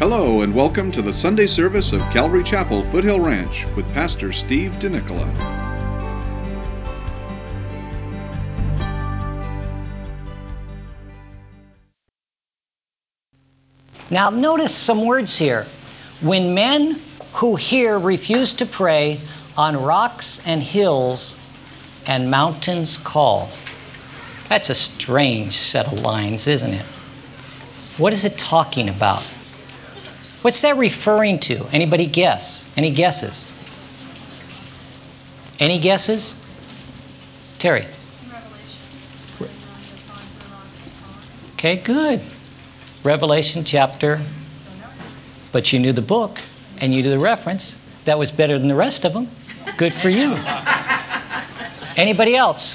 Hello and welcome to the Sunday service of Calvary Chapel, Foothill Ranch with Pastor Steve DeNicola. Now notice some words here. When men who hear refuse to pray, on rocks and hills and mountains call. That's a strange set of lines, isn't it? What is it talking about? What's that referring to? Anybody guess? Any guesses? Any guesses? Terry? Revelation. Okay, good. Revelation chapter. But you knew the book and you knew the reference. That was better than the rest of them. Good for you. Anybody else?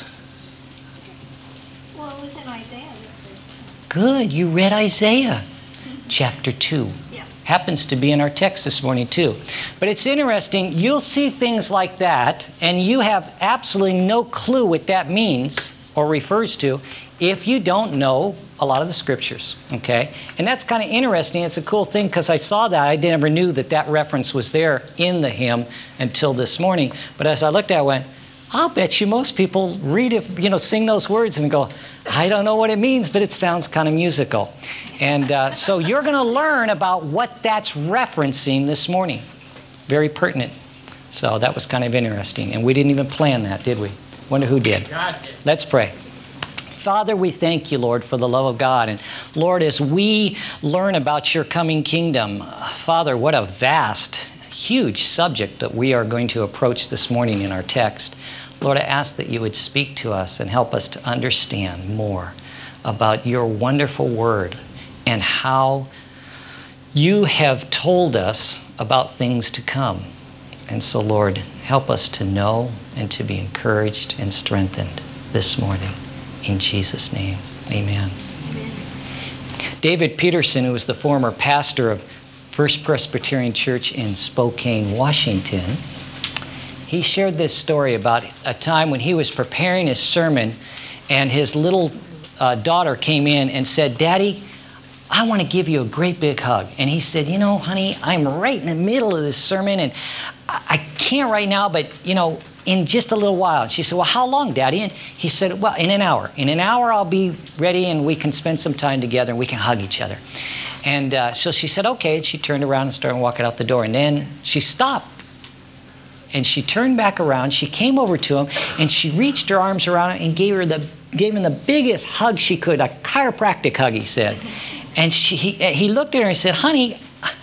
Well, it was in Isaiah this week. Good. You read Isaiah chapter 2. Yeah. Happens to be in our text this morning too. But it's interesting. You'll see things like that and you have absolutely no clue what that means or refers to if you don't know a lot of the scriptures, okay? And that's kind of interesting. It's a cool thing because I saw that. I never knew that that reference was there in the hymn until this morning. But as I looked at it, I went, I'll bet you most people read it, sing those words and go, I don't know what it means, but it sounds kind of musical. And so you're going to learn about what that's referencing this morning. Very pertinent. So that was kind of interesting. And we didn't even plan that, did we? Wonder who did. God did. Let's pray. Father, we thank you, Lord, for the love of God. And Lord, as we learn about your coming kingdom, Father, what a vast, huge subject that we are going to approach this morning in our text. Lord, I ask that you would speak to us and help us to understand more about your wonderful word and how you have told us about things to come. And so, Lord, help us to know and to be encouraged and strengthened this morning. In Jesus' name, amen. Amen. David Peterson, who was the former pastor of First Presbyterian Church in Spokane, Washington, he shared this story about a time when he was preparing his sermon and his little daughter came in and said, Daddy, I want to give you a great big hug. And he said, honey, I'm right in the middle of this sermon and I can't right now, but, in just a little while. And she said, well, how long, Daddy? And he said, well, in an hour. In an hour, I'll be ready and we can spend some time together and we can hug each other. And so she said, okay. And she turned around and started walking out the door. And then she stopped. And she turned back around. She came over to him and she reached her arms around him and gave him the biggest hug she could, a chiropractic hug, he said. And he looked at her and said, honey,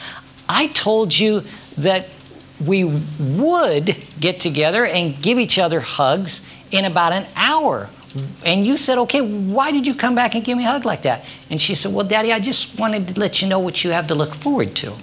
I told you that we would get together and give each other hugs in about an hour. And you said, okay, why did you come back and give me a hug like that? And she said, well, Daddy, I just wanted to let you know what you have to look forward to.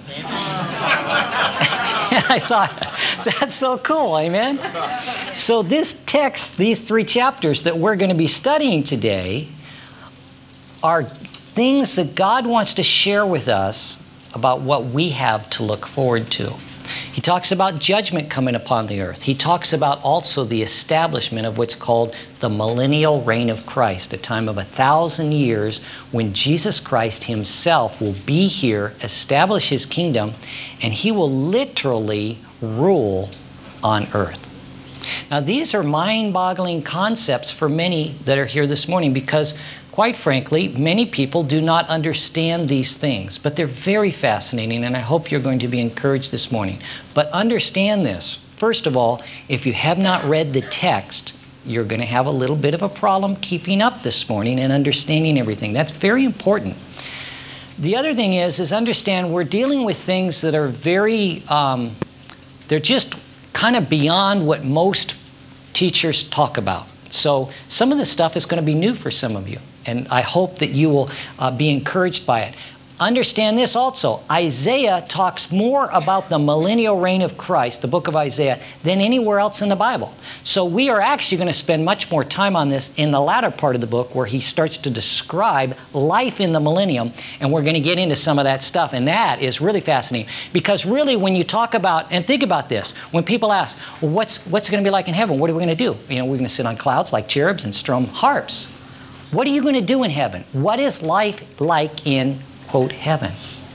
And I thought, that's so cool, amen? So this text, these 3 chapters that we're going to be studying today are things that God wants to share with us about what we have to look forward to. He talks about judgment coming upon the earth. He talks about also the establishment of what's called the millennial reign of Christ, a time of 1,000 years when Jesus Christ himself will be here, establish his kingdom, and he will literally rule on earth. Now, these are mind-boggling concepts for many that are here this morning because, quite frankly, many people do not understand these things, but they're very fascinating, and I hope you're going to be encouraged this morning. But understand this. First of all, if you have not read the text, you're going to have a little bit of a problem keeping up this morning and understanding everything. That's very important. The other thing is understand we're dealing with things that are very, they're just kind of beyond what most teachers talk about. So some of this stuff is going to be new for some of you, and I hope that you will be encouraged by it. Understand this also. Isaiah talks more about the millennial reign of Christ, the book of Isaiah, than anywhere else in the Bible. So we are actually going to spend much more time on this in the latter part of the book where he starts to describe life in the millennium, and we're going to get into some of that stuff. And that is really fascinating because really when you talk about, and think about this, when people ask, well, what's it going to be like in heaven? What are we going to do? We're going to sit on clouds like cherubs and strum harps. What are you going to do in heaven? What is life like in, quote, heaven?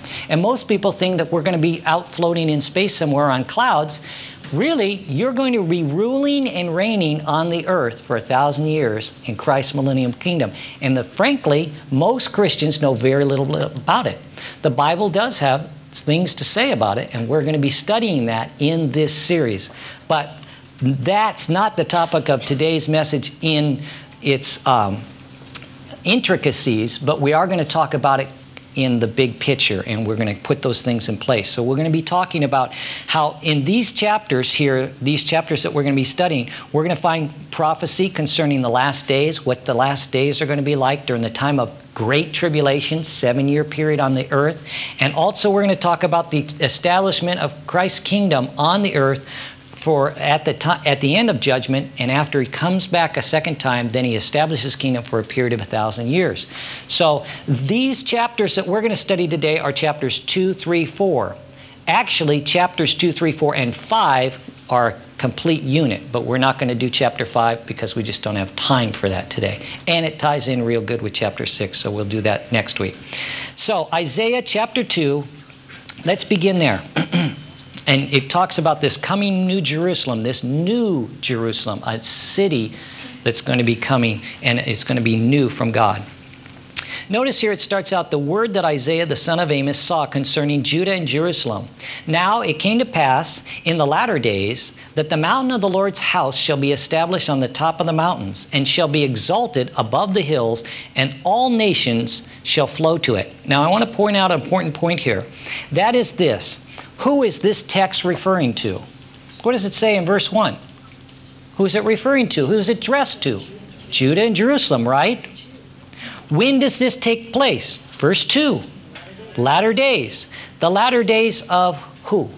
And most people think that we're going to be out floating in space somewhere on clouds. Really, you're going to be ruling and reigning on the earth for 1,000 years in Christ's millennium kingdom. And frankly, most Christians know very little about it. The Bible does have things to say about it, and we're going to be studying that in this series. But that's not the topic of today's message in its intricacies, but we are going to talk about it in the big picture, and we're going to put those things in place. So we're going to be talking about how in these chapters here, these chapters that we're going to be studying, we're going to find prophecy concerning the last days, what the last days are going to be like during the time of great tribulation, 7-year period on the earth. And also we're going to talk about the establishment of Christ's kingdom on the earth at the end of judgment, and after he comes back a second time, then he establishes his kingdom for a period of 1,000 years. So these chapters that we're going to study today are chapters 2, 3, 4. Actually, chapters 2, 3, 4, and 5 are a complete unit, but we're not going to do chapter 5 because we just don't have time for that today. And it ties in real good with chapter 6, so we'll do that next week. So Isaiah chapter 2, let's begin there. And it talks about this coming New Jerusalem, this new Jerusalem, a city that's going to be coming, and it's going to be new from God. Notice here it starts out, the word that Isaiah the son of Amos saw concerning Judah and Jerusalem. Now it came to pass in the latter days that the mountain of the Lord's house shall be established on the top of the mountains, and shall be exalted above the hills, and all nations shall flow to it. Now I want to point out an important point here. That is this. Who is this text referring to? What does it say in verse 1? Who is it referring to? Who is it addressed to? Judah and Jerusalem, right? When does this take place? Verse 2. Latter days. The latter days of who?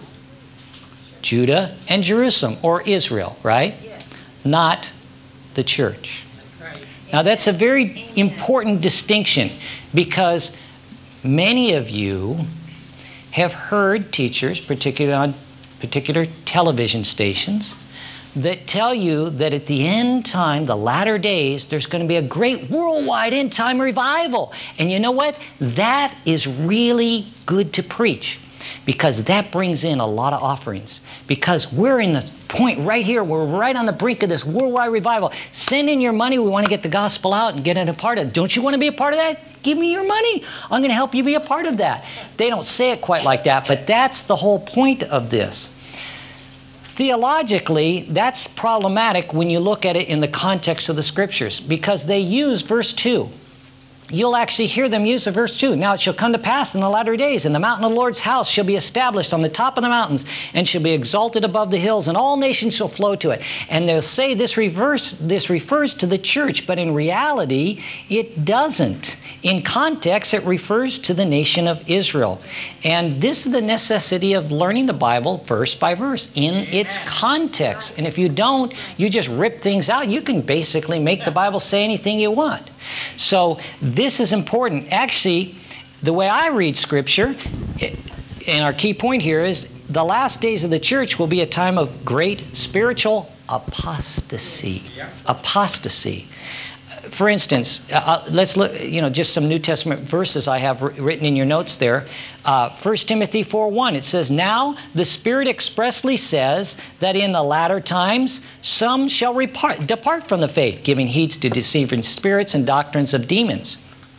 Judah and Jerusalem, or Israel, right? Yes. Not the church. Now that's a very important distinction, because many of you have heard teachers, particularly on particular television stations, that tell you that at the end time, the latter days, there's going to be a great worldwide end time revival. And you know what? That is really good to preach, because that brings in a lot of offerings. Because we're in the point right here, we're right on the brink of this worldwide revival. Send in your money, we want to get the gospel out and get it a part of it. Don't you want to be a part of that? Give me your money. I'm going to help you be a part of that. They don't say it quite like that, but that's the whole point of this. Theologically, that's problematic when you look at it in the context of the Scriptures, because they use verse 2. You'll actually hear them use the verse 2. Now it shall come to pass in the latter days, and the mountain of the Lord's house shall be established on the top of the mountains, and shall be exalted above the hills, and all nations shall flow to it. And they'll say this refers to the church, but in reality, it doesn't. In context, it refers to the nation of Israel. And this is the necessity of learning the Bible verse by verse in its context. And if you don't, you just rip things out. You can basically make the Bible say anything you want. So this is important. Actually, the way I read Scripture, and our key point here is the last days of the church will be a time of great spiritual apostasy. Apostasy. For instance, let's look, just some New Testament verses I have written in your notes there. 1 Timothy 4:1, it says, now the Spirit expressly says that in the latter times some shall depart from the faith, giving heed to deceiving spirits and doctrines of demons.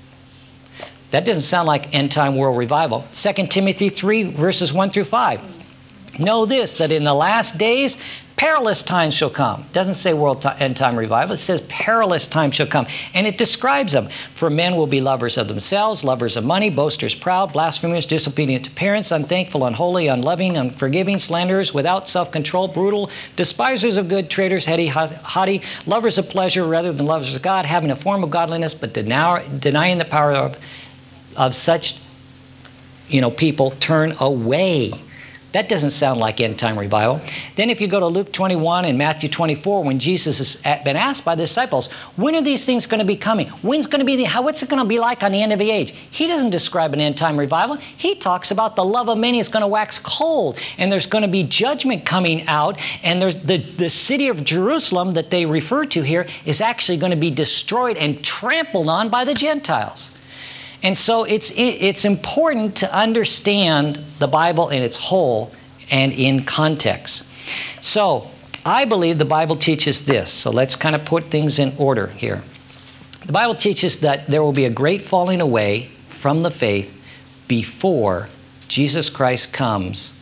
That doesn't sound like end-time world revival. 2 Timothy 3, verses 1 through 5. Know this, that in the last days perilous times shall come. It doesn't say end-time revival. It says perilous times shall come. And it describes them. For men will be lovers of themselves, lovers of money, boasters, proud, blasphemers, disobedient to parents, unthankful, unholy, unloving, unforgiving, slanderers, without self-control, brutal, despisers of good, traitors, heady, haughty, lovers of pleasure rather than lovers of God, having a form of godliness, but denying the power of such people turn away. That doesn't sound like end-time revival. Then if you go to Luke 21 and Matthew 24, when Jesus has been asked by the disciples, when are these things going to be coming? What's it going to be like on the end of the age? He doesn't describe an end-time revival. He talks about the love of many is going to wax cold, and there's going to be judgment coming out, and there's the city of Jerusalem that they refer to here is actually going to be destroyed and trampled on by the Gentiles. And so it's important to understand the Bible in its whole and in context. So I believe the Bible teaches this. So let's kind of put things in order here. The Bible teaches that there will be a great falling away from the faith before Jesus Christ comes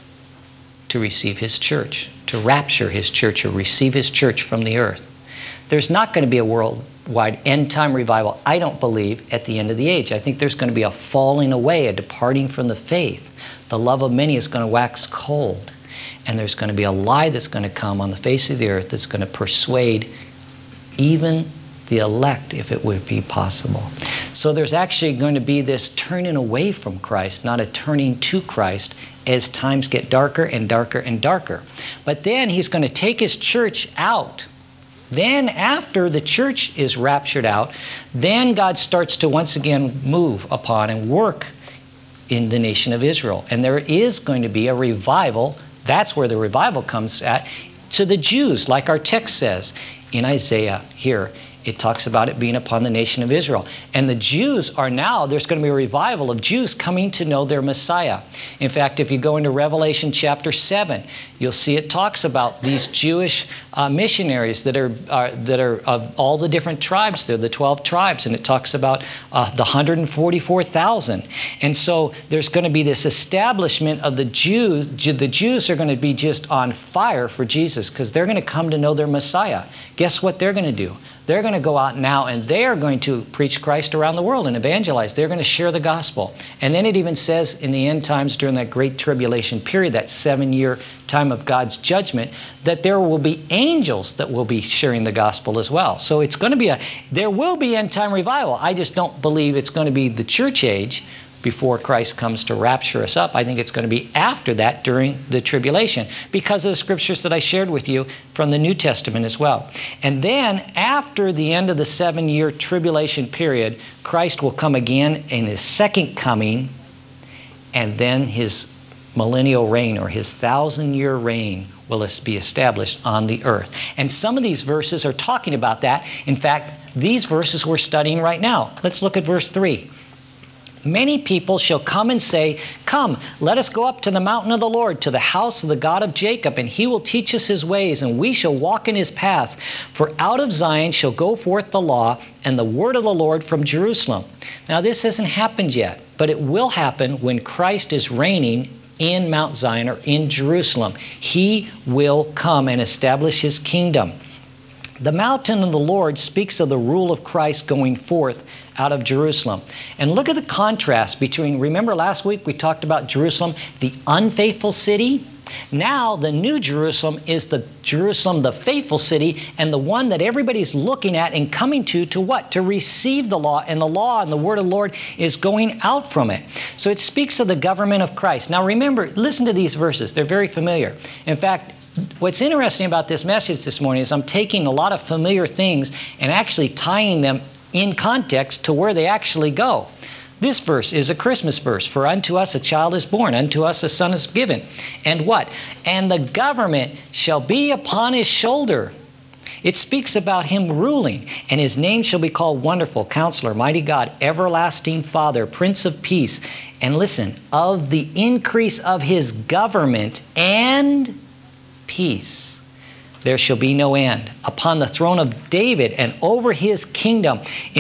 to receive his church, to rapture his church or receive his church from the earth. There's not going to be a worldwide end-time revival, I don't believe, at the end of the age. I think there's going to be a falling away, a departing from the faith. The love of many is going to wax cold. And there's going to be a lie that's going to come on the face of the earth that's going to persuade even the elect, if it would be possible. So there's actually going to be this turning away from Christ, not a turning to Christ, as times get darker and darker and darker. But then he's going to take his church out. Then after the church is raptured out, then God starts to once again move upon and work in the nation of Israel. And there is going to be a revival. That's where the revival comes at, to the Jews, like our text says in Isaiah here. It talks about it being upon the nation of Israel. And the Jews are now, there's going to be a revival of Jews coming to know their Messiah. In fact, if you go into Revelation chapter 7, you'll see it talks about these Jewish missionaries that are of all the different tribes. They're the 12 tribes, and it talks about the 144,000. And so there's going to be this establishment of the Jews. The Jews are going to be just on fire for Jesus because they're going to come to know their Messiah. Guess what they're going to do? They're going to go out now and they are going to preach Christ around the world and evangelize. They're going to share the gospel. And then it even says in the end times during that great tribulation period, that 7-year time of God's judgment, that there will be angels that will be sharing the gospel as well. So it's going to be there will be end time revival. I just don't believe it's going to be the church age before Christ comes to rapture us up. I think it's going to be after that during the tribulation because of the scriptures that I shared with you from the New Testament as well. And then after the end of the 7-year tribulation period, Christ will come again in his second coming, and then his millennial reign or his 1,000-year reign will be established on the earth. And some of these verses are talking about that. In fact, these verses we're studying right now. Let's look at verse 3. Many people shall come and say, "Come, let us go up to the mountain of the Lord, to the house of the God of Jacob, and he will teach us his ways, and we shall walk in his paths. For out of Zion shall go forth the law and the word of the Lord from Jerusalem." Now this hasn't happened yet, but it will happen when Christ is reigning in Mount Zion or in Jerusalem. He will come and establish his kingdom. The mountain of the Lord speaks of the rule of Christ going forth out of Jerusalem. And look at the contrast between, remember last week we talked about Jerusalem, the unfaithful city? Now the new Jerusalem is the Jerusalem, the faithful city, and the one that everybody's looking at and coming to what? To receive the law, and the law and the word of the Lord is going out from it. So it speaks of the government of Christ. Now remember, listen to these verses. They're very familiar. In fact, what's interesting about this message this morning is I'm taking a lot of familiar things and actually tying them in context to where they actually go. This verse is a Christmas verse. For unto us a child is born, unto us a son is given. And what? And the government shall be upon his shoulder. It speaks about him ruling, and his name shall be called Wonderful, Counselor, Mighty God, Everlasting Father, Prince of Peace. And listen, of the increase of his government and peace there shall be no end upon the throne of David and over his kingdom,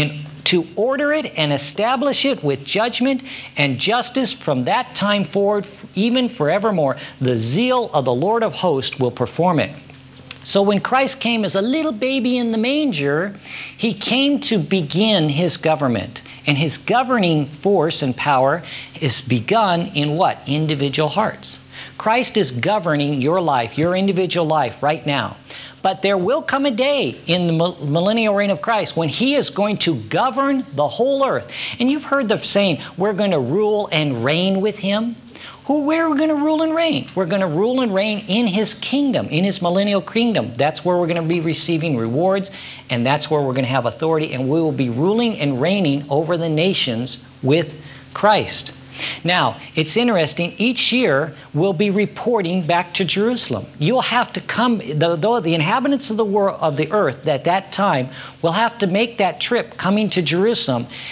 to order it and establish it with judgment and justice from that time forward, even forevermore. The zeal of the Lord of hosts will perform it. So when Christ came as a little baby in the manger, he came to begin his government. And his governing force and power is begun in what? Individual hearts. Christ is governing your life, your individual life right now. But there will come a day in the millennial reign of Christ when he is going to govern the whole earth. And you've heard the saying, we're going to rule and reign with him. Where are we going to rule and reign? We're going to rule and reign in his kingdom, in his millennial kingdom. That's where we're going to be receiving rewards, and that's where we're going to have authority, and we will be ruling and reigning over the nations with Christ. Now, it's interesting, each year we'll be reporting back to Jerusalem. You'll have to come, though the inhabitants of the world, of the earth at that time will have to make that trip coming to Jerusalem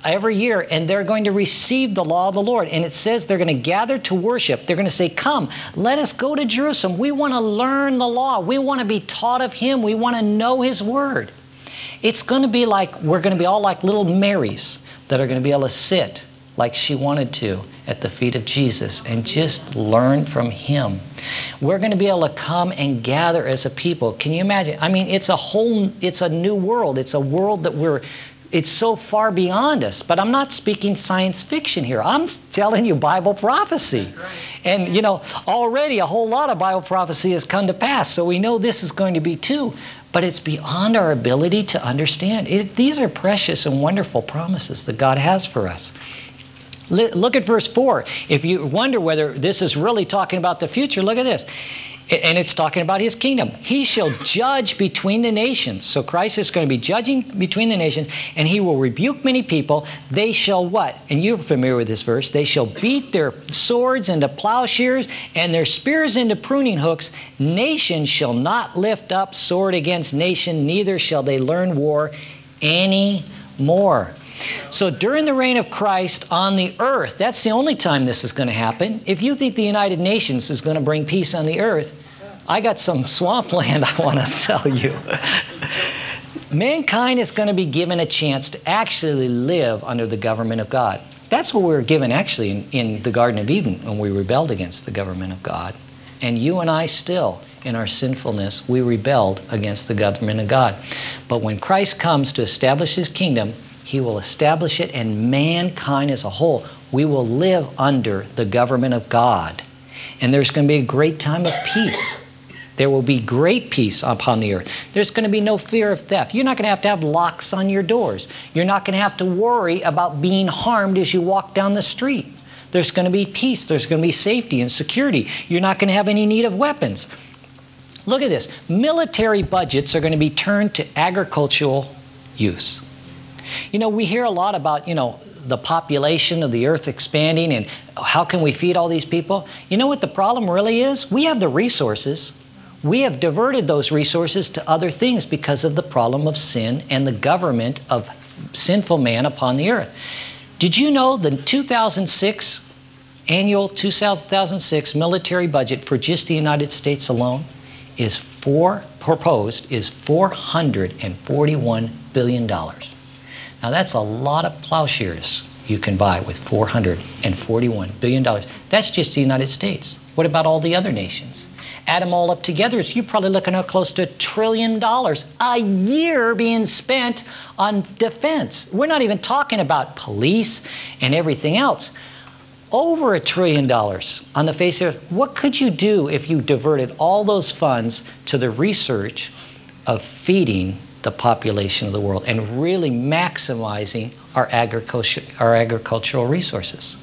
every year, and they're going to receive the law of the Lord. And it says they're going to gather to worship. They're going to say, come, let us go to Jerusalem. We want to learn the law. We want to be taught of Him. We want to know His Word. It's going to be like, we're going to be all like little Marys that are going to be able to sit like she wanted to at the feet of Jesus and just learn from Him. We're going to be able to come and gather as a people. Can you imagine? I mean, it's a new world. It's a world that it's so far beyond us. But I'm not speaking science fiction here. I'm telling you Bible prophecy. Right. And, you know, already a whole lot of Bible prophecy has come to pass. So we know this is going to be too. But it's beyond our ability to understand. These are precious and wonderful promises that God has for us. Look at verse 4. If you wonder whether this is really talking about the future, look at this. And it's talking about His kingdom. He shall judge between the nations. So Christ is going to be judging between the nations, and He will rebuke many people. They shall what? And you're familiar with this verse. They shall beat their swords into plowshares and their spears into pruning hooks. Nation shall not lift up sword against nation, neither shall they learn war any more. So during the reign of Christ on the earth, that's the only time this is going to happen. If you think the United Nations is going to bring peace on the earth, I got some swampland I want to sell you. Mankind is going to be given a chance to actually live under the government of God. That's what we were given actually in the Garden of Eden when we rebelled against the government of God. And you and I still, in our sinfulness, we rebelled against the government of God. But when Christ comes to establish His kingdom, He will establish it, and mankind as a whole, we will live under the government of God. And there's going to be a great time of peace. There will be great peace upon the earth. There's going to be no fear of theft. You're not going to have locks on your doors. You're not going to have to worry about being harmed as you walk down the street. There's going to be peace. There's going to be safety and security. You're not going to have any need of weapons. Look at this. Military budgets are going to be turned to agricultural use. You know, we hear a lot about, you know, the population of the earth expanding and how can we feed all these people? You know what the problem really is? We have the resources. We have diverted those resources to other things because of the problem of sin and the government of sinful man upon the earth. Did you know the 2006 military budget for just the United States alone is proposed is $441 billion. Now that's a lot of plowshares you can buy with $441 billion. That's just the United States. What about all the other nations? Add them all up together, you're probably looking at close to $1 trillion a year being spent on defense. We're not even talking about police and everything else. Over $1 trillion on the face of the earth. What could you do if you diverted all those funds to the research of feeding the population of the world and really maximizing our agricultural resources?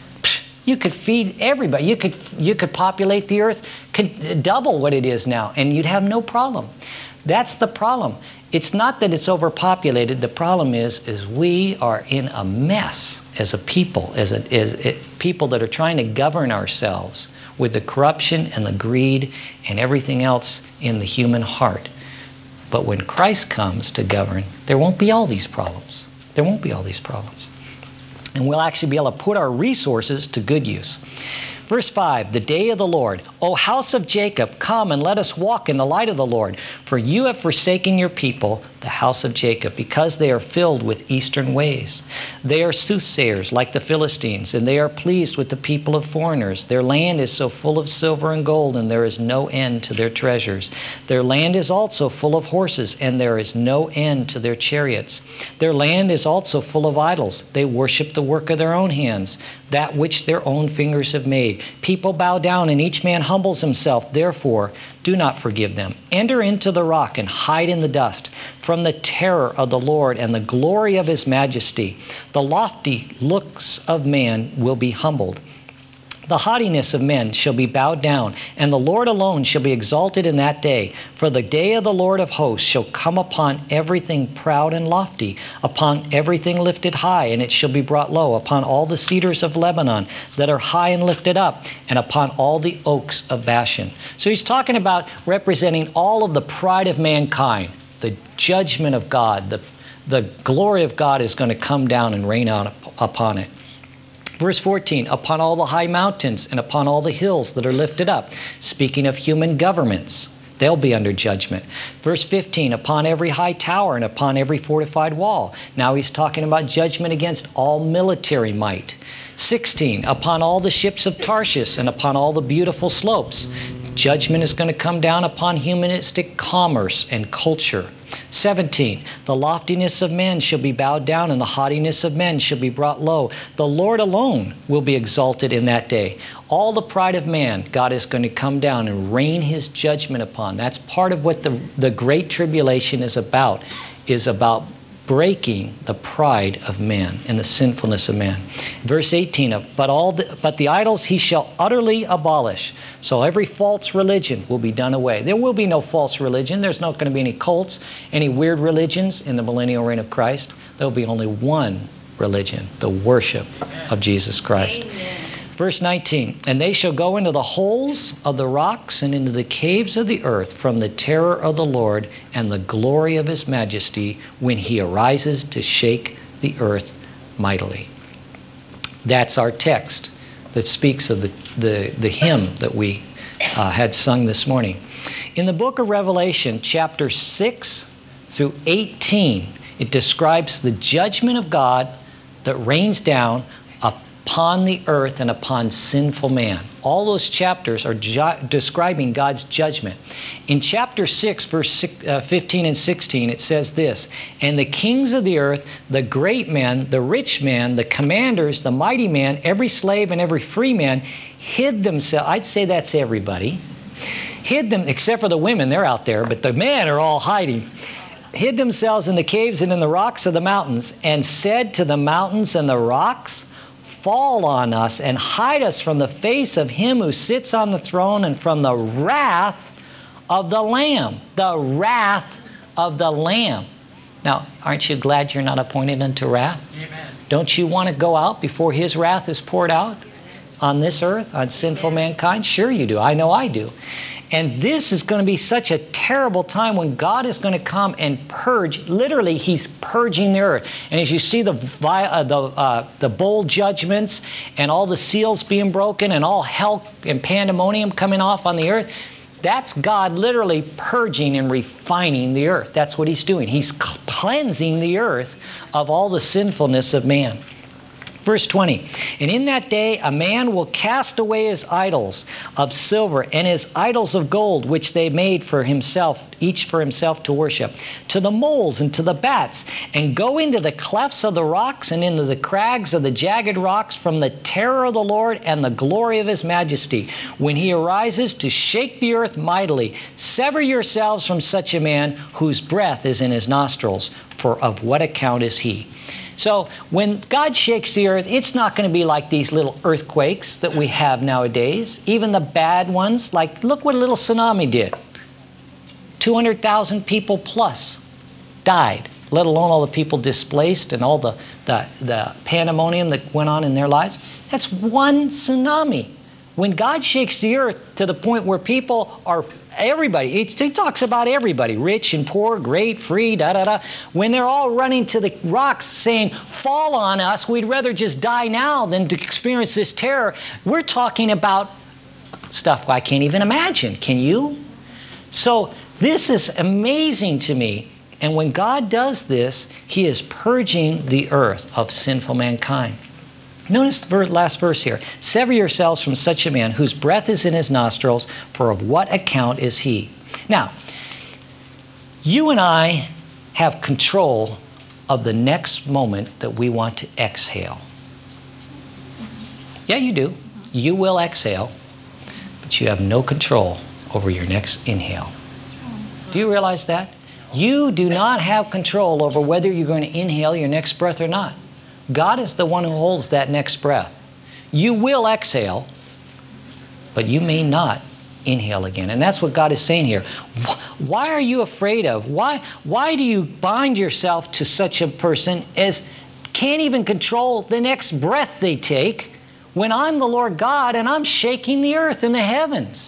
You could feed everybody. You could populate the earth, could double what it is now, and you'd have no problem. That's the problem. It's not that it's overpopulated. The problem is we are in a mess as a people, as people that are trying to govern ourselves with the corruption and the greed and everything else in the human heart. But when Christ comes to govern, there won't be all these problems. There won't be all these problems. And we'll actually be able to put our resources to good use. Verse 5, the day of the Lord. O house of Jacob, come and let us walk in the light of the Lord. For you have forsaken your people, the house of Jacob, because they are filled with eastern ways. They are soothsayers like the Philistines, and they are pleased with the people of foreigners. Their land is so full of silver and gold, and there is no end to their treasures. Their land is also full of horses, and there is no end to their chariots. Their land is also full of idols. They worship the work of their own hands, that which their own fingers have made. People bow down, and each man humbles himself. Therefore, do not forgive them. Enter into the rock and hide in the dust from the terror of the Lord and the glory of His majesty. The lofty looks of man will be humbled. The haughtiness of men shall be bowed down, and the Lord alone shall be exalted in that day. For the day of the Lord of hosts shall come upon everything proud and lofty, upon everything lifted high, and it shall be brought low, upon all the cedars of Lebanon that are high and lifted up, and upon all the oaks of Bashan. So he's talking about representing all of the pride of mankind, the judgment of God, the glory of God is going to come down and rain out upon it. Verse 14, upon all the high mountains and upon all the hills that are lifted up. Speaking of human governments, they'll be under judgment. Verse 15, upon every high tower and upon every fortified wall. Now he's talking about judgment against all military might. 16, upon all the ships of Tarshish and upon all the beautiful slopes. Judgment is going to come down upon humanistic commerce and culture. 17, the loftiness of men shall be bowed down, and the haughtiness of men shall be brought low. The Lord alone will be exalted in that day. All the pride of man, God is going to come down and rain his judgment upon. That's part of what the Great Tribulation is about breaking the pride of man and the sinfulness of man. Verse 18, but the idols he shall utterly abolish. So every false religion will be done away. There will be no false religion. There's not going to be any cults, any weird religions in the millennial reign of Christ. There will be only one religion, the worship of Jesus Christ. Amen. Verse 19, and they shall go into the holes of the rocks and into the caves of the earth from the terror of the Lord and the glory of his majesty when he arises to shake the earth mightily. That's our text that speaks of the hymn that we had sung this morning. In the book of Revelation, chapter 6 through 18, it describes the judgment of God that rains down upon the earth and upon sinful man. All those chapters are describing God's judgment. In chapter 6, verse 15 and 16, it says this, and the kings of the earth, the great men, the rich man, the commanders, the mighty man, every slave and every free man, hid themselves. I'd say that's everybody. Hid them, except for the women, they're out there, but the men are all hiding. Hid themselves in the caves and in the rocks of the mountains, and said to the mountains and the rocks, fall on us and hide us from the face of him who sits on the throne and from the wrath of the Lamb. The wrath of the Lamb. Now, aren't you glad you're not appointed unto wrath? Amen. Don't you want to go out before his wrath is poured out on this earth, on sinful mankind? Sure you do. I know I do. And this is going to be such a terrible time when God is going to come and purge. Literally, he's purging the earth. And as you see the bowl judgments and all the seals being broken and all hell and pandemonium coming off on the earth, that's God literally purging and refining the earth. That's what he's doing. He's cleansing the earth of all the sinfulness of man. Verse 20, and in that day a man will cast away his idols of silver and his idols of gold, which they made for himself, each for himself to worship, to the moles and to the bats, and go into the clefts of the rocks and into the crags of the jagged rocks from the terror of the Lord and the glory of his majesty, when he arises to shake the earth mightily. Sever yourselves from such a man whose breath is in his nostrils, for of what account is he? So when God shakes the earth, it's not going to be like these little earthquakes that we have nowadays. Even the bad ones, like look what a little tsunami did. 200,000 people plus died, let alone all the people displaced and all the pandemonium that went on in their lives. That's one tsunami. When God shakes the earth to the point where people are, everybody, he talks about everybody, rich and poor, great, free, da-da-da. When they're all running to the rocks saying, fall on us, we'd rather just die now than to experience this terror. We're talking about stuff I can't even imagine. Can you? So this is amazing to me. And when God does this, he is purging the earth of sinful mankind. Notice the last verse here. Sever yourselves from such a man whose breath is in his nostrils, for of what account is he? Now, you and I have control of the next moment that we want to exhale. Yeah, you do. You will exhale, but you have no control over your next inhale. Do you realize that? You do not have control over whether you're going to inhale your next breath or not. God is the one who holds that next breath. You will exhale, but you may not inhale again. And that's what God is saying here. Why are you afraid of? Why do you bind yourself to such a person as can't even control the next breath they take when I'm the Lord God and I'm shaking the earth and the heavens?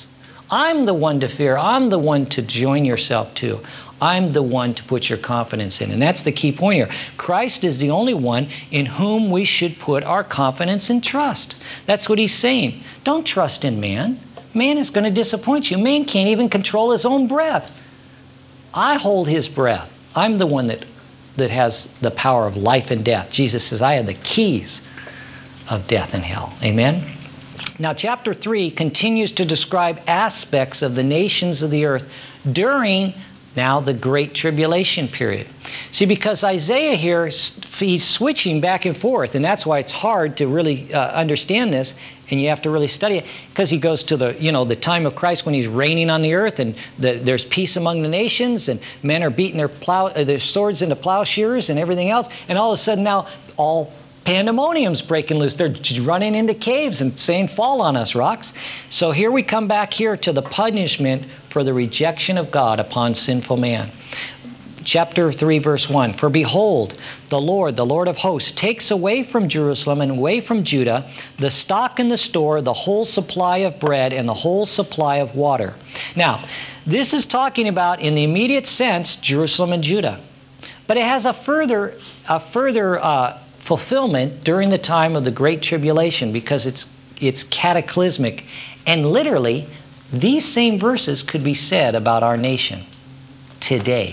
I'm the one to fear. I'm the one to join yourself to. I'm the one to put your confidence in. And that's the key point here. Christ is the only one in whom we should put our confidence and trust. That's what he's saying. Don't trust in man. Man is going to disappoint you. Man can't even control his own breath. I hold his breath. I'm the one that has the power of life and death. Jesus says, I have the keys of death and hell. Amen? Now, chapter 3 continues to describe aspects of the nations of the earth during now the Great Tribulation period. See, because Isaiah here, he's switching back and forth, and that's why it's hard to really understand this, and you have to really study it, because he goes to the time of Christ when he's reigning on the earth, and there's peace among the nations, and men are beating their swords into plowshares and everything else, and all of a sudden now all pandemonium's breaking loose. They're running into caves and saying, fall on us, rocks. So here we come back here to the punishment for the rejection of God upon sinful man. Chapter 3, verse 1. For behold, the Lord of hosts, takes away from Jerusalem and away from Judah the stock and the store, the whole supply of bread and the whole supply of water. Now, this is talking about, in the immediate sense, Jerusalem and Judah. But it has a further fulfillment during the time of the Great Tribulation, because it's cataclysmic. And literally, these same verses could be said about our nation today.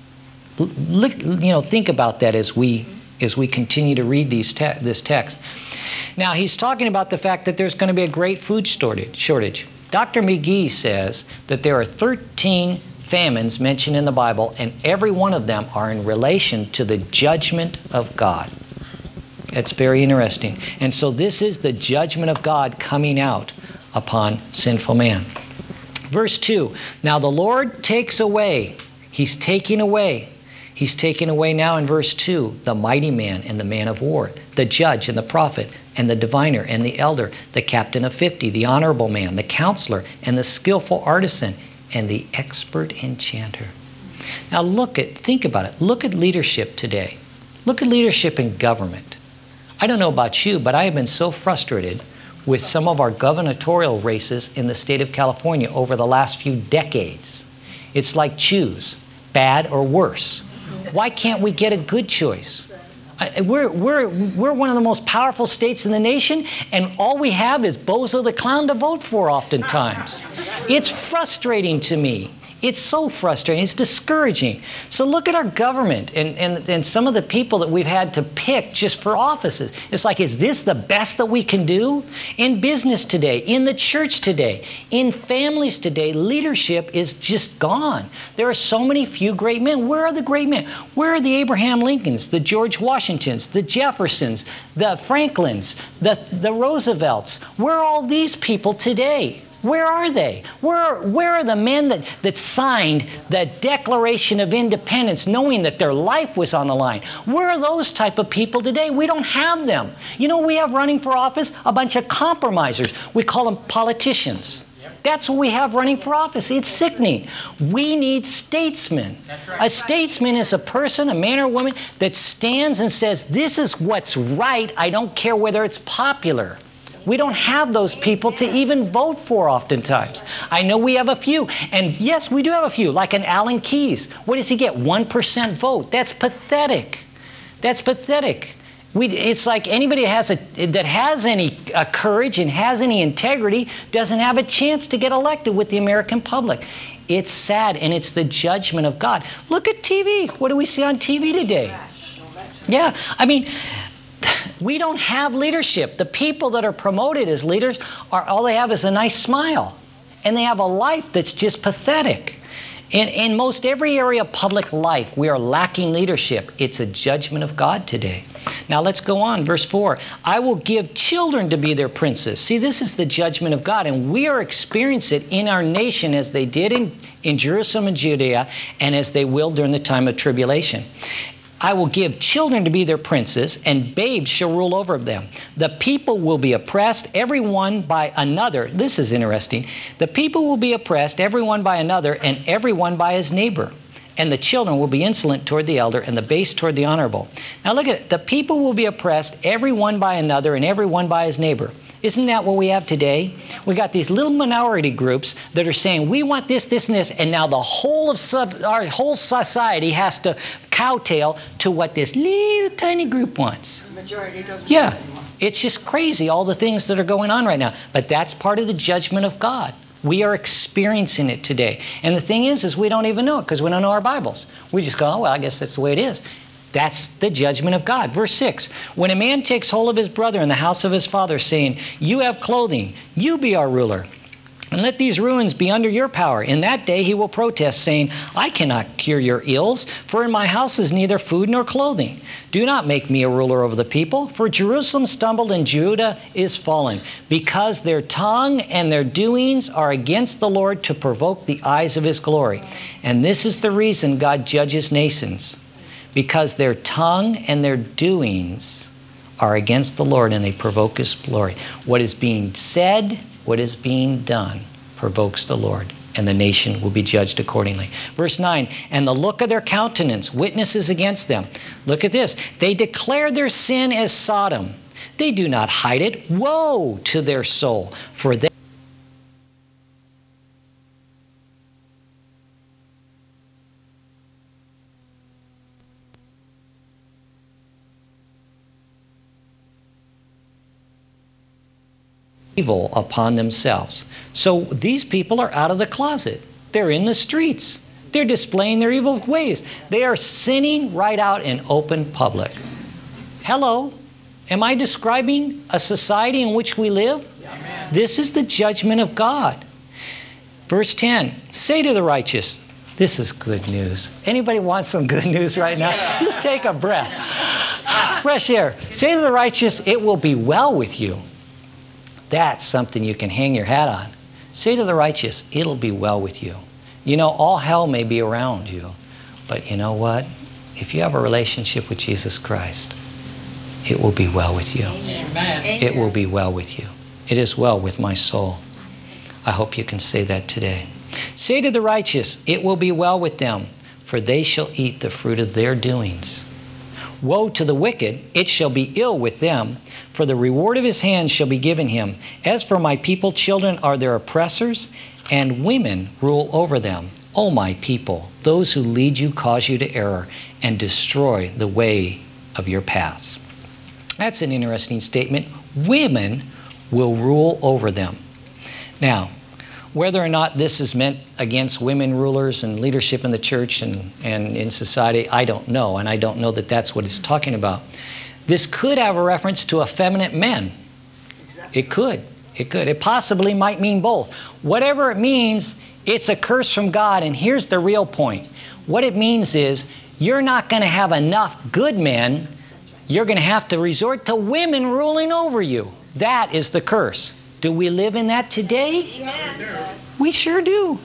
Think about that as we continue to read this text. Now, he's talking about the fact that there's going to be a great food shortage. Dr. McGee says that there are 13 famines mentioned in the Bible, and every one of them are in relation to the judgment of God. It's very interesting. And so this is the judgment of God coming out upon sinful man. Verse 2, now the Lord takes away. He's taking away. He's taking away now in verse 2, the mighty man and the man of war, the judge and the prophet and the diviner and the elder, the captain of 50, the honorable man, the counselor and the skillful artisan and the expert enchanter. Now think about it. Look at leadership today. Look at leadership in government. I don't know about you, but I have been so frustrated with some of our gubernatorial races in the state of California over the last few decades. It's like choose bad or worse. Why can't we get a good choice? We're one of the most powerful states in the nation, and all we have is Bozo the Clown to vote for oftentimes. It's frustrating to me. It's so frustrating. It's discouraging. So look at our government and some of the people that we've had to pick just for offices. It's like, is this the best that we can do? In business today, in the church today, in families today, leadership is just gone. There are so many few great men. Where are the great men? Where are the Abraham Lincolns, the George Washingtons, the Jeffersons, the Franklins, the Roosevelts? Where are all these people today? Where are they? Where are the men that signed the Declaration of Independence knowing that their life was on the line? Where are those type of people today? We don't have them. We have running for office a bunch of compromisers. We call them politicians. That's what we have running for office. It's sickening. We need statesmen. A statesman is a person, a man or woman, that stands and says, this is what's right. I don't care whether it's popular. We don't have those people to even vote for oftentimes. I know we have a few. And yes, we do have a few, like an Alan Keyes. What does he get? 1% vote. That's pathetic. That's pathetic. It's like anybody that has any courage and has any integrity doesn't have a chance to get elected with the American public. It's sad, and it's the judgment of God. Look at TV. What do we see on TV today? Yeah, we don't have leadership. The people that are promoted as leaders all they have is a nice smile. And they have a life that's just pathetic. In most every area of public life, we are lacking leadership. It's a judgment of God today. Now let's go on. Verse 4. I will give children to be their princes. See, this is the judgment of God. And we are experiencing it in our nation as they did in Jerusalem and Judea, and as they will during the time of tribulation. I will give children to be their princes, and babes shall rule over them. The people will be oppressed, every one by another. This is interesting. The people will be oppressed, every one by another, and every one by his neighbor. And the children will be insolent toward the elder, and the base toward the honorable. Now look at it. The people will be oppressed, every one by another, and every one by his neighbor. Isn't that what we have today? We got these little minority groups that are saying, we want this, this, and this, and now the whole of our whole society has to kowtow to what this little tiny group wants. The majority doesn't. Yeah, it's just crazy, all the things that are going on right now. But that's part of the judgment of God. We are experiencing it today. And the thing is we don't even know it because we don't know our Bibles. We just go, oh, well, I guess that's the way it is. That's the judgment of God. Verse 6, when a man takes hold of his brother in the house of his father, saying, you have clothing, you be our ruler, and let these ruins be under your power. In that day he will protest, saying, I cannot cure your ills, for in my house is neither food nor clothing. Do not make me a ruler over the people, for Jerusalem stumbled and Judah is fallen, because their tongue and their doings are against the Lord to provoke the eyes of his glory. And this is the reason God judges nations, because their tongue and their doings are against the Lord and they provoke his glory. What is being said, what is being done provokes the Lord, and the nation will be judged accordingly. Verse 9, and the look of their countenance witnesses against them. Look at this. They declare their sin as Sodom. They do not hide it. Woe to their soul, for they evil upon themselves. So these people are out of the closet. They're in the streets. They're displaying their evil ways. They are sinning right out in open public. Hello? Am I describing a society in which we live? Yes. This is the judgment of God. Verse 10, say to the righteous, this is good news. Anybody want some good news right now? Just take a breath. Fresh air. Say to the righteous, it will be well with you. That's something you can hang your hat on. Say to the righteous, it'll be well with you. You know, all hell may be around you, but you know what? If you have a relationship with Jesus Christ, it will be well with you. Amen. It will be well with you. It is well with my soul. I hope you can say that today. Say to the righteous, it will be well with them, for they shall eat the fruit of their doings. Woe to the wicked, it shall be ill with them, for the reward of his hands shall be given him. As for my people, children are their oppressors, and women rule over them. O my people, those who lead you cause you to error, and destroy the way of your paths. That's an interesting statement. Women will rule over them. Now, whether or not this is meant against women rulers and leadership in the church and in society, I don't know. And I don't know that that's what it's talking about. This could have a reference to effeminate men. It could. It could. It possibly might mean both. Whatever it means, it's a curse from God. And here's the real point. What it means is you're not going to have enough good men. You're going to have to resort to women ruling over you. That is the curse. Do we live in that today? Yes. We sure do.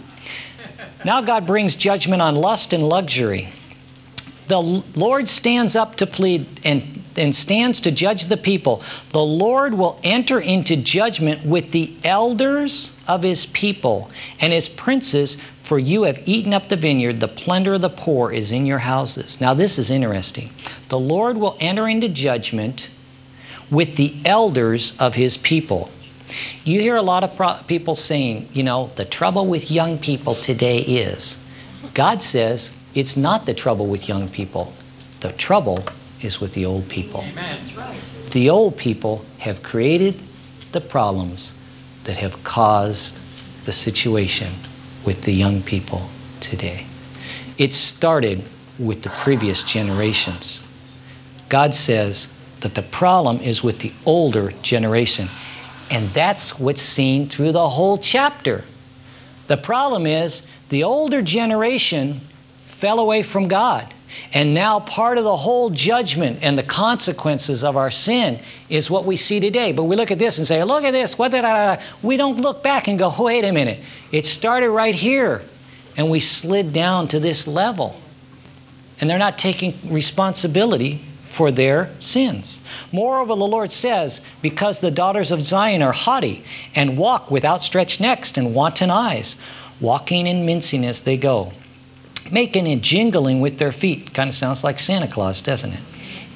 Now God brings judgment on lust and luxury. The Lord stands up to plead and stands to judge the people. The Lord will enter into judgment with the elders of his people and his princes, for you have eaten up the vineyard, the plunder of the poor is in your houses. Now this is interesting. The Lord will enter into judgment with the elders of his people. You hear a lot of people saying, you know, the trouble with young people today is. God says it's not the trouble with young people. The trouble is with the old people. Amen. That's right. The old people have created the problems that have caused the situation with the young people today. It started with the previous generations. God says that the problem is with the older generation. And that's what's seen through the whole chapter. The problem is the older generation fell away from God. And now part of the whole judgment and the consequences of our sin is what we see today. But we look at this and say, look at this. We don't look back and go, wait a minute. It started right here. And we slid down to this level. And they're not taking responsibility for their sins. Moreover, the Lord says, because the daughters of Zion are haughty and walk with outstretched necks and wanton eyes, walking and mincing as they go, making and jingling with their feet. Kind of sounds like Santa Claus, doesn't it?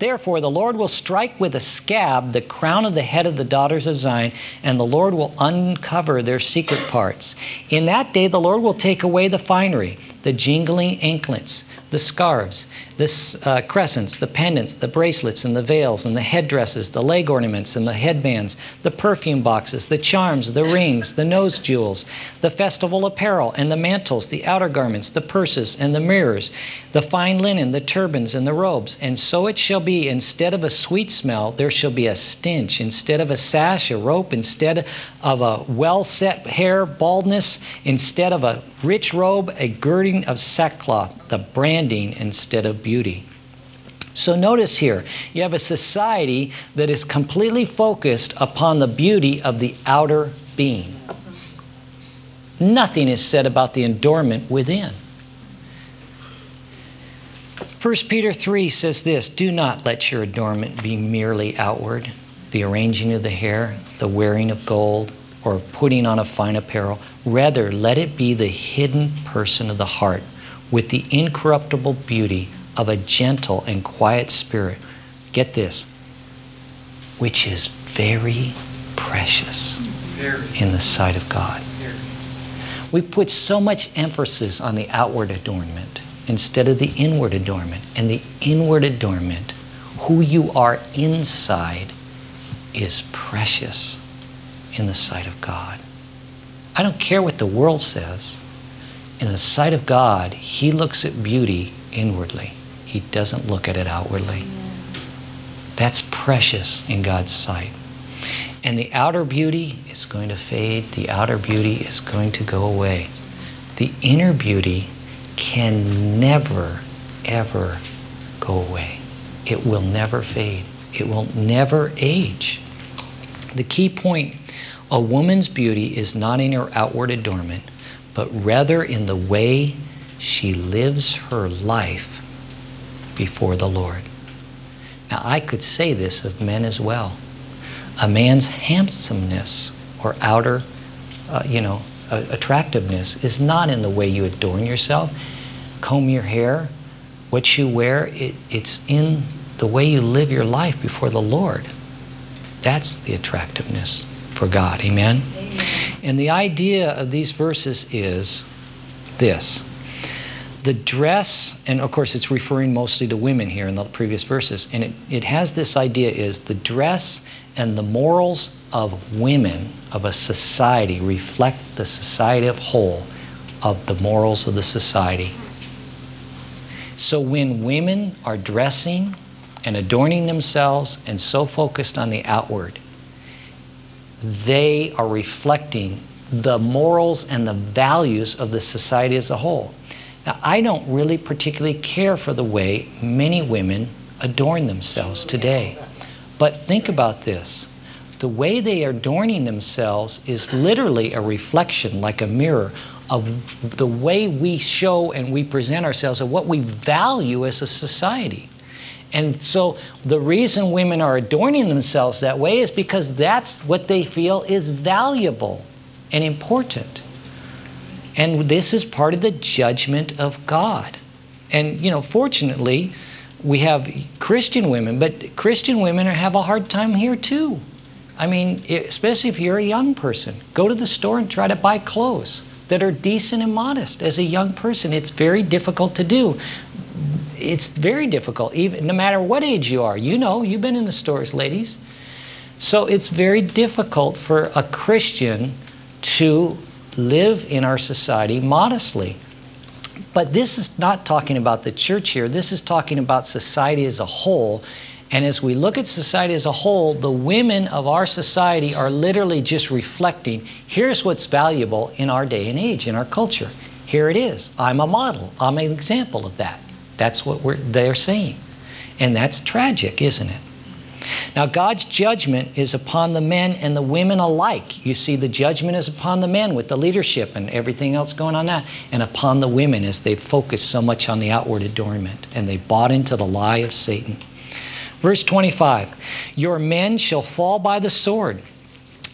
Therefore, the Lord will strike with a scab the crown of the head of the daughters of Zion, and the Lord will uncover their secret parts. In that day, the Lord will take away the finery, the jingling anklets, the scarves, the crescents, the pendants, the bracelets, and the veils, and the headdresses, the leg ornaments, and the headbands, the perfume boxes, the charms, the rings, the nose jewels, the festival apparel, and the mantles, the outer garments, the purses, and the mirrors, the fine linen, the turbans, and the robes. And so it shall be, instead of a sweet smell, there shall be a stench. Instead of a sash, a rope. Instead of a well-set hair, baldness. Instead of a rich robe, a girding of sackcloth, the branding instead of beauty. So notice here, you have a society that is completely focused upon the beauty of the outer being. Nothing is said about the adornment within. 1 Peter 3 says this, do not let your adornment be merely outward, the arranging of the hair, the wearing of gold, or putting on a fine apparel. Rather, let it be the hidden person of the heart with the incorruptible beauty of a gentle and quiet spirit. Get this, which is very precious in the sight of God. We put so much emphasis on the outward adornment instead of the inward adornment. And the inward adornment, who you are inside, is precious in the sight of God. I don't care what the world says. In the sight of God, He looks at beauty inwardly. He doesn't look at it outwardly. That's precious in God's sight. And the outer beauty is going to fade. The outer beauty is going to go away. The inner beauty can never, ever go away. It will never fade. It will never age. The key point, a woman's beauty is not in her outward adornment, but rather in the way she lives her life before the Lord. Now, I could say this of men as well. A man's handsomeness or outer, attractiveness is not in the way you adorn yourself, comb your hair, what you wear. It's in the way you live your life before the Lord. That's the attractiveness for God. Amen? Amen. And the idea of these verses is this. The dress, and of course it's referring mostly to women here in the previous verses, and it has this idea is the dress and the morals of women of a society reflect the society of whole of the morals of the society. So when women are dressing and adorning themselves and so focused on the outward, they are reflecting the morals and the values of the society as a whole. Now, I don't really particularly care for the way many women adorn themselves today. But think about this. The way they are adorning themselves is literally a reflection, like a mirror, of the way we show and we present ourselves and what we value as a society. And so the reason women are adorning themselves that way is because that's what they feel is valuable and important. And this is part of the judgment of God. And, fortunately, we have Christian women, but Christian women have a hard time here too. I mean, especially if you're a young person. Go to the store and try to buy clothes that are decent and modest as a young person. It's very difficult to do. It's very difficult, even no matter what age you are. You've been in the stores, ladies. So it's very difficult for a Christian to live in our society modestly. But this is not talking about the church here. This is talking about society as a whole. And as we look at society as a whole, the women of our society are literally just reflecting, here's what's valuable in our day and age, in our culture. Here it is. I'm a model. I'm an example of that. That's what they're saying. And that's tragic, isn't it? Now, God's judgment is upon the men and the women alike. You see, the judgment is upon the men with the leadership and everything else going on that, and upon the women as they focus so much on the outward adornment, and they bought into the lie of Satan. Verse 25, your men shall fall by the sword,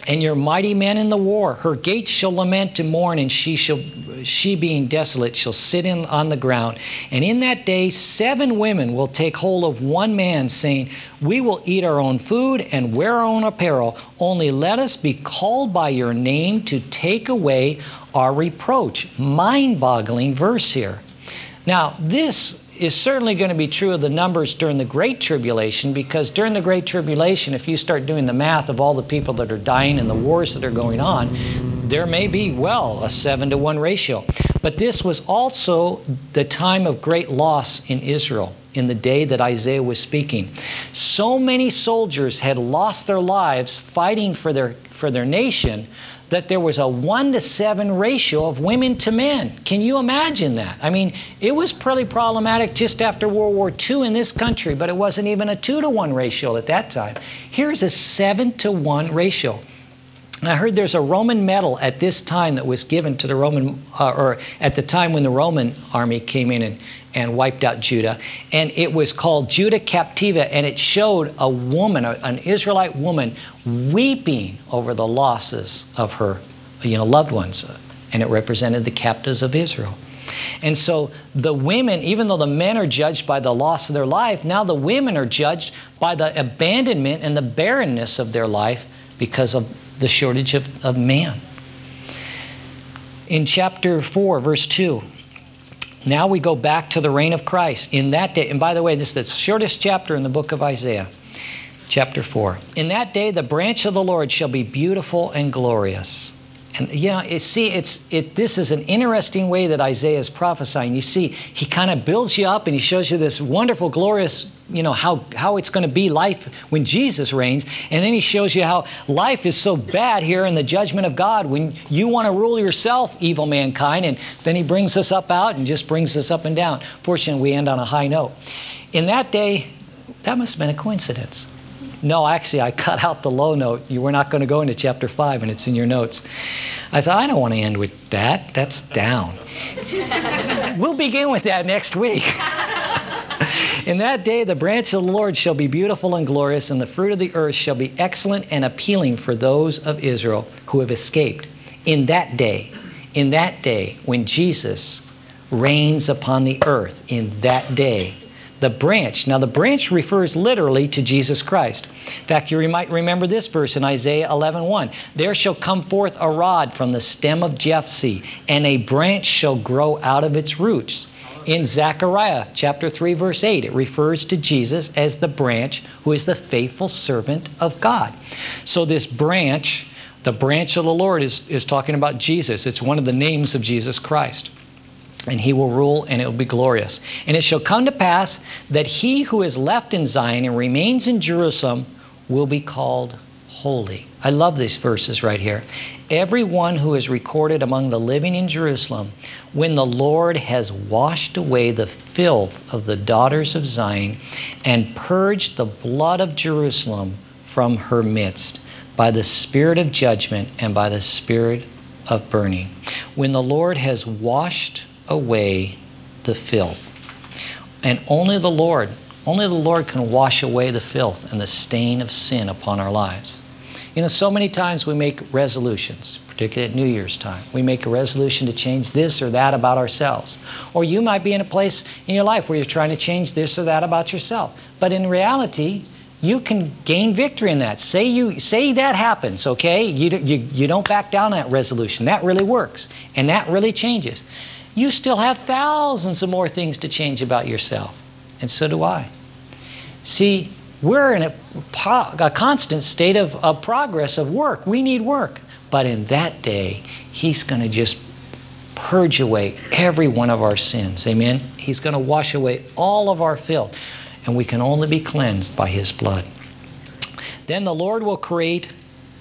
and your mighty men in the war. Her gates shall lament and mourn, and she being desolate shall sit on the ground. And in that day 7 women will take hold of one man, saying, we will eat our own food and wear our own apparel. Only let us be called by your name to take away our reproach. Mind-boggling verse here. Now, this is certainly going to be true of the numbers during the Great Tribulation, because during the Great Tribulation, if you start doing the math of all the people that are dying and the wars that are going on, there may be, well, a 7-to-1 ratio. But this was also the time of great loss in Israel in the day that Isaiah was speaking. So many soldiers had lost their lives fighting for their nation that there was a 1-to-7 ratio of women to men. Can you imagine that? I mean, it was pretty problematic just after World War II in this country, but it wasn't even a 2-to-1 ratio at that time. Here's a 7-to-1 ratio. And I heard there's a Roman medal at this time that was given to the Roman, or at the time when the Roman army came in and wiped out Judah. And it was called Judah Captiva, and it showed a woman, an Israelite woman, weeping over the losses of her loved ones. And it represented the captives of Israel. And so the women, even though the men are judged by the loss of their life, now the women are judged by the abandonment and the barrenness of their life because of the shortage of man. In chapter 4, verse 2, now we go back to the reign of Christ. In that day, and by the way, this is the shortest chapter in the book of Isaiah, chapter 4. In that day, the branch of the Lord shall be beautiful and glorious. And this is an interesting way that Isaiah is prophesying. You see, he kind of builds you up and he shows you this wonderful, glorious, how it's going to be life when Jesus reigns. And then he shows you how life is so bad here in the judgment of God when you want to rule yourself, evil mankind. And then he brings us up out and just brings us up and down. Fortunately, we end on a high note. In that day, that must have been a coincidence. No, actually, I cut out the low note. You were not going to go into chapter 5, and it's in your notes. I thought, I don't want to end with that. That's down. We'll begin with that next week. In that day, the branch of the Lord shall be beautiful and glorious, and the fruit of the earth shall be excellent and appealing for those of Israel who have escaped. In that day, when Jesus reigns upon the earth, in that day, the branch. Now, the branch refers literally to Jesus Christ. In fact, you might remember this verse in Isaiah 11:1. There shall come forth a rod from the stem of Jesse, and a branch shall grow out of its roots. In Zechariah chapter 3, verse 8, it refers to Jesus as the branch who is the faithful servant of God. So this branch, the branch of the Lord, is talking about Jesus. It's one of the names of Jesus Christ. And he will rule, and it will be glorious. And it shall come to pass that he who is left in Zion and remains in Jerusalem will be called holy. I love these verses right here. Everyone who is recorded among the living in Jerusalem, when the Lord has washed away the filth of the daughters of Zion and purged the blood of Jerusalem from her midst by the spirit of judgment and by the spirit of burning. When the Lord has washed away the filth. And only the Lord can wash away the filth and the stain of sin upon our lives. So many times we make resolutions, particularly at New Year's time. We make a resolution to change this or that about ourselves. Or you might be in a place in your life where you're trying to change this or that about yourself. But in reality, you can gain victory in that. Say that happens, okay? You don't back down that resolution. That really works. And that really changes. You still have thousands of more things to change about yourself. And so do I. See, we're in a constant state of progress, of work. We need work. But in that day, he's going to just purge away every one of our sins. Amen? He's going to wash away all of our filth. And we can only be cleansed by his blood. Then the Lord will create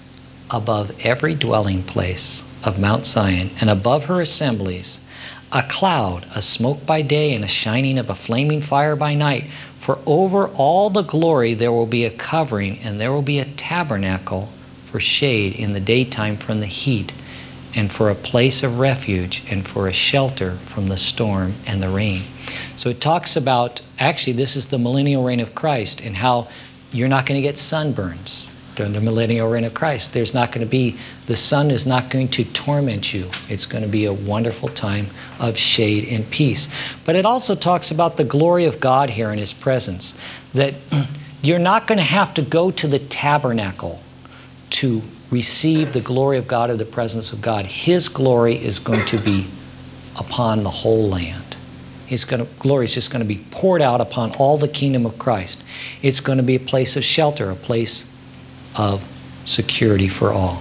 above every dwelling place of Mount Zion and above her assemblies a cloud, a smoke by day, and a shining of a flaming fire by night. For over all the glory there will be a covering, and there will be a tabernacle for shade in the daytime from the heat, and for a place of refuge, and for a shelter from the storm and the rain. So it talks about, actually this is the millennial reign of Christ, and how you're not going to get sunburns. during the millennial reign of Christ. There's not going to be, the sun is not going to torment you. It's going to be a wonderful time of shade and peace. But it also talks about the glory of God here in His presence, that you're not going to have to go to the tabernacle to receive the glory of God or the presence of God. His glory is going to be upon the whole land. Glory is just going to be poured out upon all the kingdom of Christ. It's going to be a place of shelter, a place of security for all.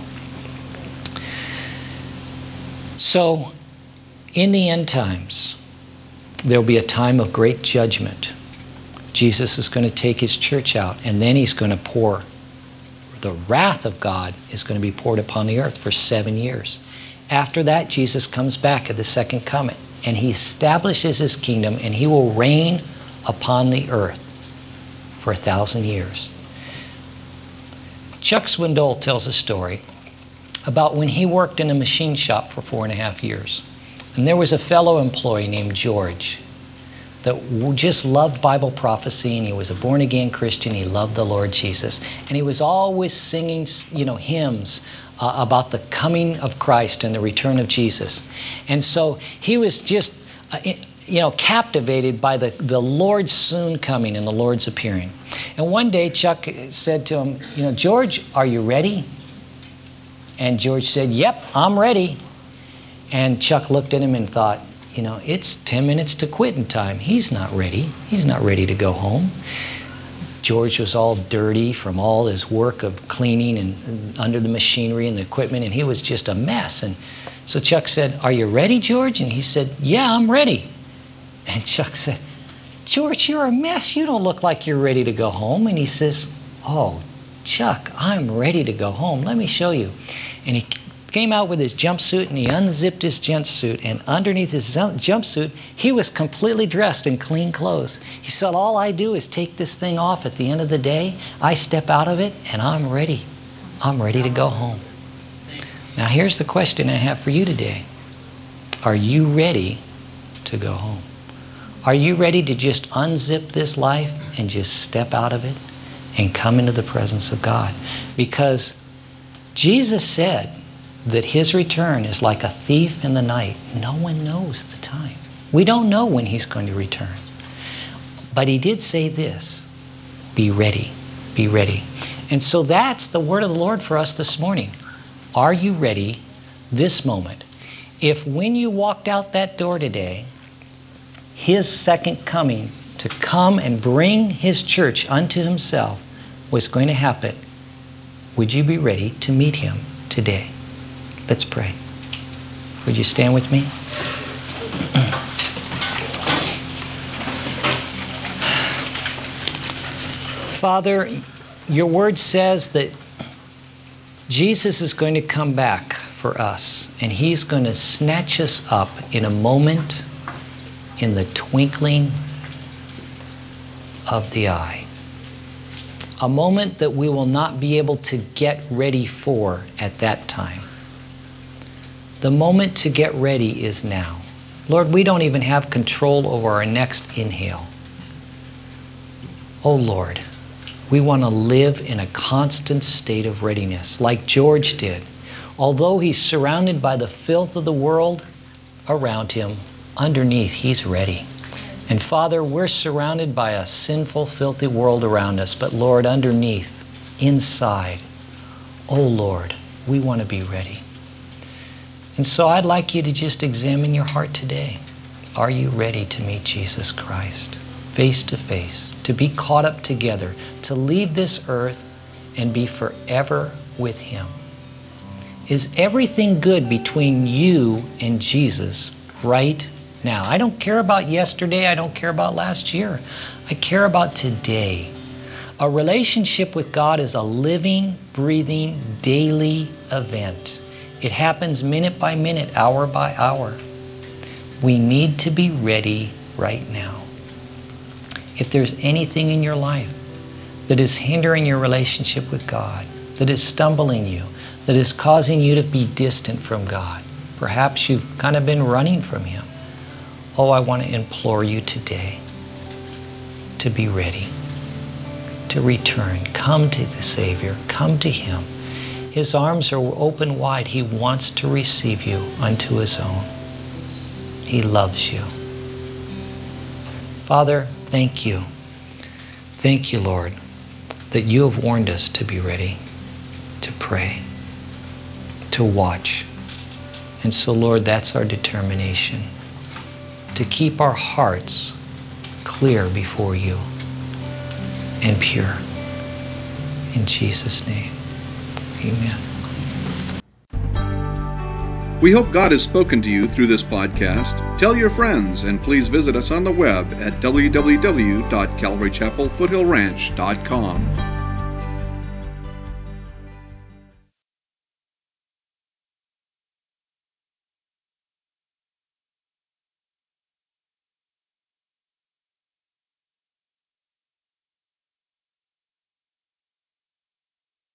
So, in the end times, there will be a time of great judgment. Jesus is going to take His church out, and then He's going to pour. The wrath of God is going to be poured upon the earth for 7 years. After that, Jesus comes back at the second coming, and He establishes His kingdom, and He will reign upon the earth for 1,000 years. Chuck Swindoll tells a story about when he worked in a machine shop for 4.5 years. And there was a fellow employee named George that just loved Bible prophecy, and he was a born-again Christian. He loved the Lord Jesus. And he was always singing, hymns about the coming of Christ and the return of Jesus. And so he was just, captivated by the Lord's soon coming and the Lord's appearing. And one day Chuck said to him, George, are you ready? And George said, yep, I'm ready. And Chuck looked at him and thought, it's 10 minutes to quitting time. He's not ready. He's not ready to go home. George was all dirty from all his work of cleaning and under the machinery and the equipment, and he was just a mess. And so Chuck said, are you ready, George? And he said, yeah, I'm ready. And Chuck said, George, you're a mess. You don't look like you're ready to go home. And he says, oh, Chuck, I'm ready to go home. Let me show you. And he came out with his jumpsuit, and he unzipped his jumpsuit, and underneath his jumpsuit, he was completely dressed in clean clothes. He said, all I do is take this thing off at the end of the day. I step out of it, and I'm ready. I'm ready to go home. Now, here's the question I have for you today. Are you ready to go home? Are you ready to just unzip this life and just step out of it and come into the presence of God? Because Jesus said that His return is like a thief in the night. No one knows the time. We don't know when He's going to return. But He did say this, be ready, be ready. And so that's the word of the Lord for us this morning. Are you ready this moment? If when you walked out that door today, His second coming to come and bring His church unto Himself was going to happen, would you be ready to meet Him today? Let's pray. Would you stand with me? Father, your word says that Jesus is going to come back for us, and He's going to snatch us up in a moment, in the twinkling of the eye. A moment that we will not be able to get ready for at that time. The moment to get ready is now. Lord, we don't even have control over our next inhale. Oh Lord, we want to live in a constant state of readiness, like George did. Although he's surrounded by the filth of the world around him, underneath he's ready. And Father, we're surrounded by a sinful, filthy world around us, but Lord, underneath, inside, oh Lord, we want to be ready. And so I'd like you to just examine your heart today. Are you ready to meet Jesus Christ, face to face, to be caught up together, to leave this earth and be forever with Him? Is everything good between you and Jesus right now? I don't care about yesterday. I don't care about last year. I care about today. A relationship with God is a living, breathing, daily event. It happens minute by minute, hour by hour. We need to be ready right now. If there's anything in your life that is hindering your relationship with God, that is stumbling you, that is causing you to be distant from God, perhaps you've kind of been running from Him. Oh, I want to implore you today to be ready. to return. Come to the Savior. Come to Him. His arms are open wide. He wants to receive you unto His own. He loves you. Father, thank you. Thank you, Lord, that you have warned us to be ready, to pray, to watch. And so, Lord, that's our determination, to keep our hearts clear before you and pure. In Jesus' name, amen. We hope God has spoken to you through this podcast. Tell your friends, and please visit us on the web at www.calvarychapelfoothillranch.com.